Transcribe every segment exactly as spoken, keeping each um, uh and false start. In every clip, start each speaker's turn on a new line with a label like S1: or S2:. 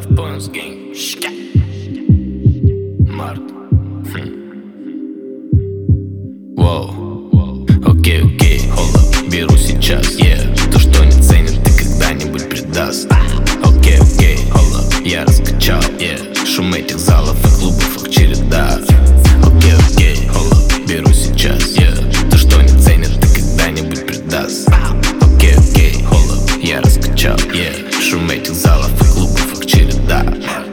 S1: Five Points Gang. Март. Воу. Окей, окей, hold беру сейчас, yeah. То, что не ценит, ты когда-нибудь предаст. Окей, окей, hold я раскачал, yeah. Шум этих залов и клубов, их череда. Окей, окей, hold беру сейчас, yeah. То, что не ценит, ты когда-нибудь предаст. Окей, окей, hold я раскачал, yeah. Шум этих залов и клубов, их череда.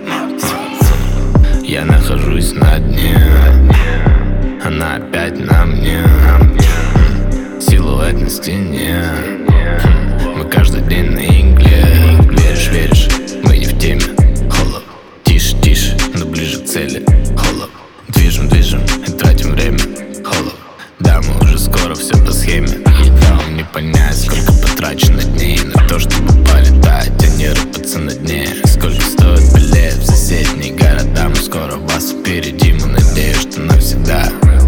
S1: Я нахожусь на дне, она опять на мне. Силуэт на стене, мы каждый день на игле. Веришь, веришь, мы не в теме. Холоп, тише, тише, но ближе к цели. Холоп, движем, движем и тратим время. Холоп, да, мы уже скоро все по схеме. И там не понять, сколько потрачено дней на то, чтобы полетать, а не рыпаться на дне. Сколько стоит билет в соседние города, мы скоро вас впереди, мы надеюсь, что навсегда.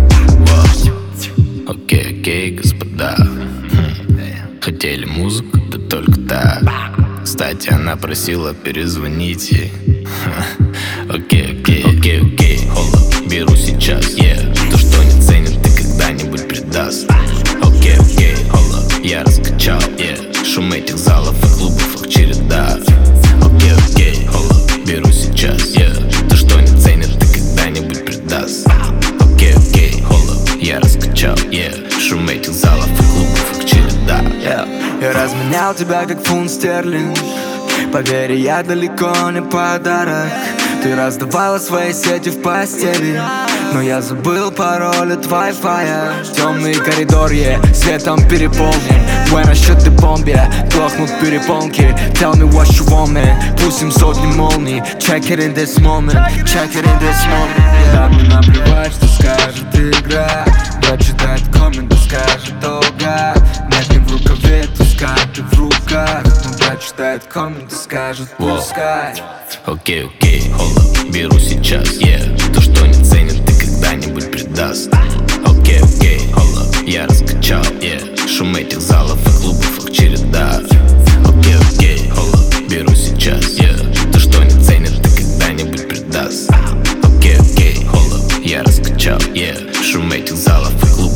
S1: Окей, окей, господа, хм. Хотели музыку, да только так. Кстати, она просила перезвонить ей. Окей, окей, окей, окей, hold беру сейчас, yeah. То, что не ценит, ты когда-нибудь предаст. Окей, окей, hold я раскачал, yeah. Шум этих залов и клубов, их череда. Окей, окей, hold беру сейчас, yeah. То, что не ценит, ты когда-нибудь предаст. Окей, окей, hold я раскачал, yeah. Шум этих залов и клубов, их череда, yeah.
S2: Я разменял тебя как фунт стерлинг. Поверь, я далеко не подарок. Ты раздавала свои сети в постели, но я забыл пароль от Wi-Fi. Темный коридор, yeah, светом переполнен. When I shoot the bomb, yeah, глохнут перепонки. Tell me what you want, man. Пустим сотни молний. Check it in this moment, check it in this moment, yeah. Да, мне наплевать, что скажет игра. Прочитать комменты, скажет долго. Нет, не в рукаве, пускай ты в руках. Но прочитает комменты, скажет пускай.
S1: Окей, окей, hold беру сейчас, yeah. То, что не ценит, ты когда-нибудь предаст. Окей, окей, hold я раскачал, yeah. Шум этих залов и клубов, их череда. Окей, окей, hold беру сейчас, yeah. То, что не ценит, ты когда-нибудь предаст. Окей, окей, hold я раскачал, yeah. Шум этих залов и клубов.